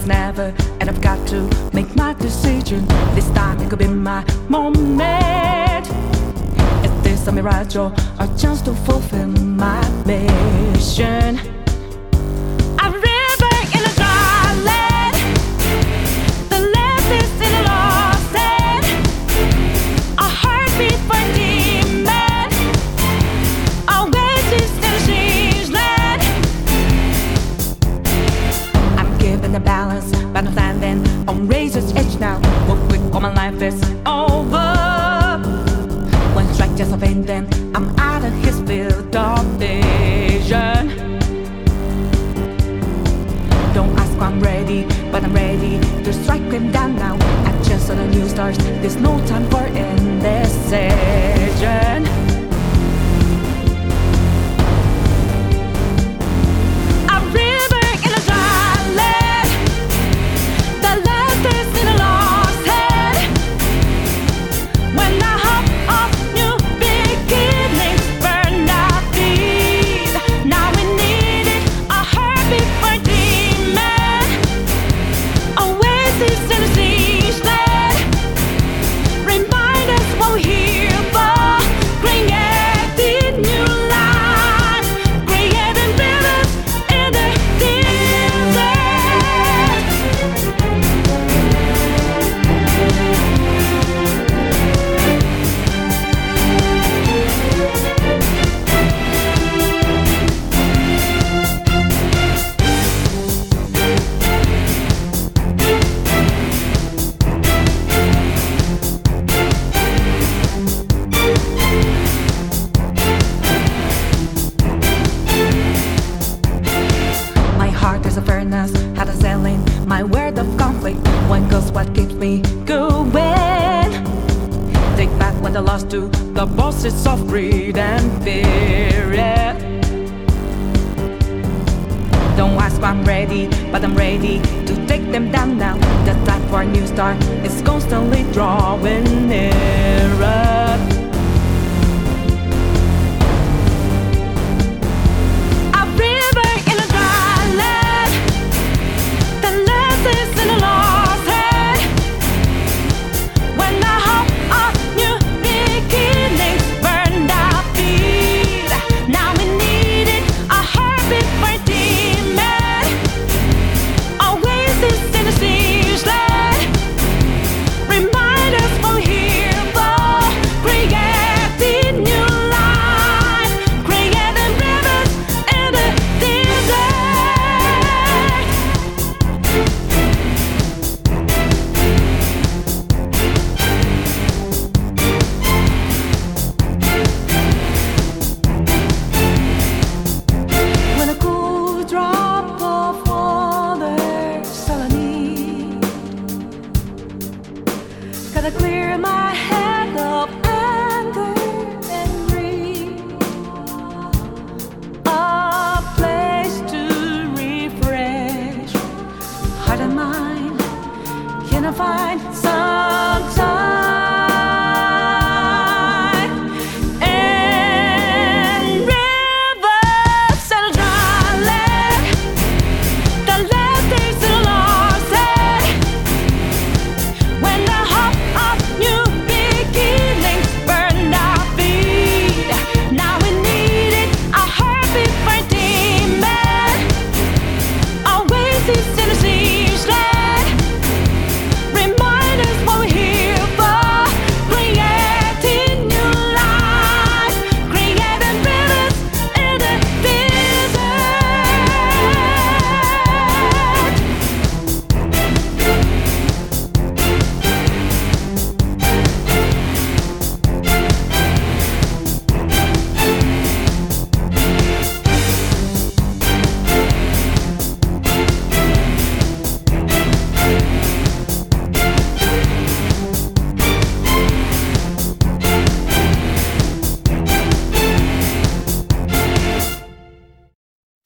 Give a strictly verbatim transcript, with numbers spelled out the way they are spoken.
is never, and I've got to make my decision. This time it could be my moment. Is this a mirage or a chance to fulfill my mission? A river in a dry land, the left is in a lost land, a heartbeat for a demon, a wages in a change land. I'm given the balance, but I'm standing on razor's edge now. What quick, all my life is over. One strike just a vein, then I'm out of his field of vision. Don't ask why I'm ready, but I'm ready to strike him down now. I just saw the new stars, there's no time for indecision. A river in a dry land, the last is in a lost hand. When I hop off new beginnings, burn our feet. Now we need it, a heartbeat for demon, oasis in a siege land. Remind us what we're here for, creating new life, creating rivers in the desert. My heart is a furnace, had a selling my word of conflict. One goes what keeps me going. Take back what I lost to the bosses of greed and fear. Yeah. Don't ask why I'm ready, but I'm ready to take them down now. The time for a new start is constantly drawing nearer. A river in a dry land, the last is in a lost hand. When I hop off new beginnings, burned our feet. Now we need it, a heartbeat for demon, oasis in a siege land. Remind us what we're here for, creating new life, creating rivers in the desert. When a cool drop of water's all I need, gotta clear my head of anger and greed. A place to refresh heart and mind. Can I find some